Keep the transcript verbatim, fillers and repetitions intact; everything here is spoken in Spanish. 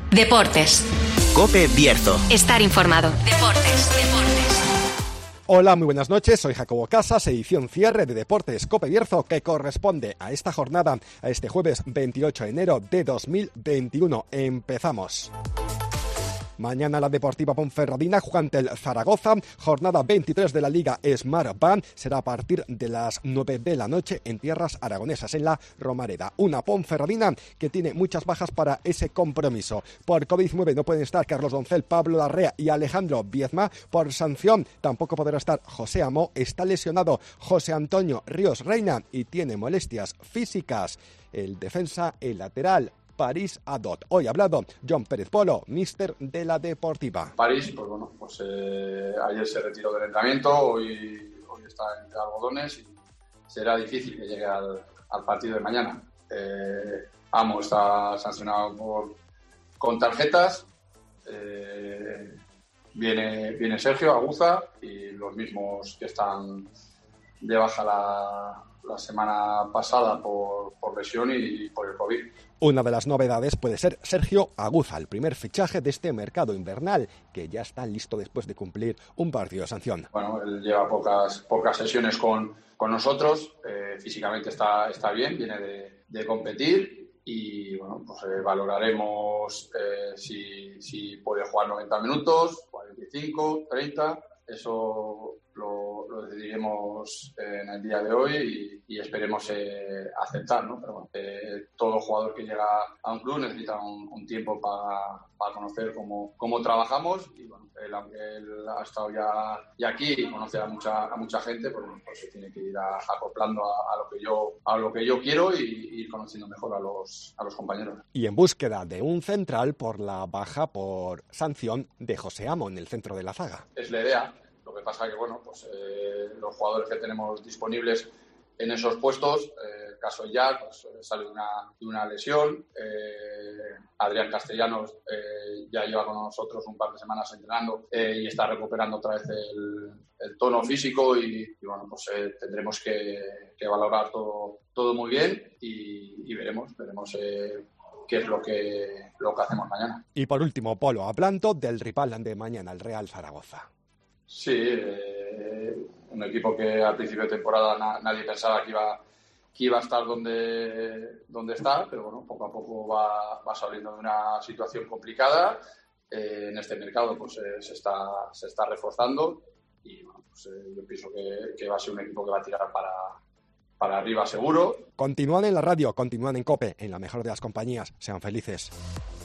Deportes. COPE Bierzo. Estar informado. Deportes, deportes. Hola, muy buenas noches, soy Jacobo Casas, edición cierre de Deportes COPE Bierzo, que corresponde a esta jornada, a este jueves veintiocho de enero de dos mil veintiuno. Empezamos. Mañana la Deportiva Ponferradina juega ante el Zaragoza, jornada veintitrés de la Liga Smart Band, será a partir de las nueve de la noche en tierras aragonesas, en la Romareda. Una Ponferradina que tiene muchas bajas para ese compromiso. Por COVID diecinueve no pueden estar Carlos Doncel, Pablo Larrea y Alejandro Viezma. Por sanción tampoco podrá estar José Amó, está lesionado José Antonio Ríos Reina y tiene molestias físicas el defensa, el lateral París Adot. Hoy ha hablado John Pérez Polo, míster de la Deportiva. París, pues bueno, pues eh, ayer se retiró del entrenamiento, hoy, hoy está entre algodones y será difícil que llegue al, al partido de mañana. Eh, Amo está sancionado por, con tarjetas, eh, viene, viene Sergio Aguza y los mismos que están de baja la, la semana pasada por, por lesión y por el COVID. Una de las novedades puede ser Sergio Aguza, el primer fichaje de este mercado invernal, que ya está listo después de cumplir un partido de sanción. Bueno, él lleva pocas, pocas sesiones con, con nosotros, eh, físicamente está, está bien, viene de, de competir y bueno, pues eh, valoraremos eh, si, si puede jugar noventa minutos, cuarenta y cinco, treinta, eso lo, lo decidiremos en el día de hoy y, y esperemos eh, aceptar, ¿no? Pero bueno, eh, todo jugador que llega a un club necesita un, un tiempo para, para conocer cómo, cómo trabajamos y bueno, él, aunque él ha estado ya, ya aquí y conoce a mucha, a mucha gente, pues, pues se tiene que ir a, acoplando a, a lo que yo a lo que yo quiero y, y ir conociendo mejor a los, a los compañeros. Y en búsqueda de un central por la baja por sanción de José Amo en el centro de la zaga. Es la idea. Lo que pasa es que, bueno, pues eh, los jugadores que tenemos disponibles en esos puestos, eh, el caso de Jack, pues, sale de una, de una lesión. Eh, Adrián Castellanos eh, ya lleva con nosotros un par de semanas entrenando eh, y está recuperando otra vez el, el tono físico y, y bueno, pues eh, tendremos que, que valorar todo, todo muy bien y, y veremos, veremos eh, qué es lo que, lo que hacemos mañana. Y por último, Polo, hablando del rival de mañana, el Real Zaragoza. Sí, eh, un equipo que al principio de temporada na, nadie pensaba que iba, que iba a estar donde, donde está, pero bueno, poco a poco va, va saliendo de una situación complicada. Eh, en este mercado pues eh, se, está, se está reforzando y bueno, pues, eh, yo pienso que, que va a ser un equipo que va a tirar para, para arriba seguro. Continúan en la radio, continúan en COPE, en la mejor de las compañías. Sean felices.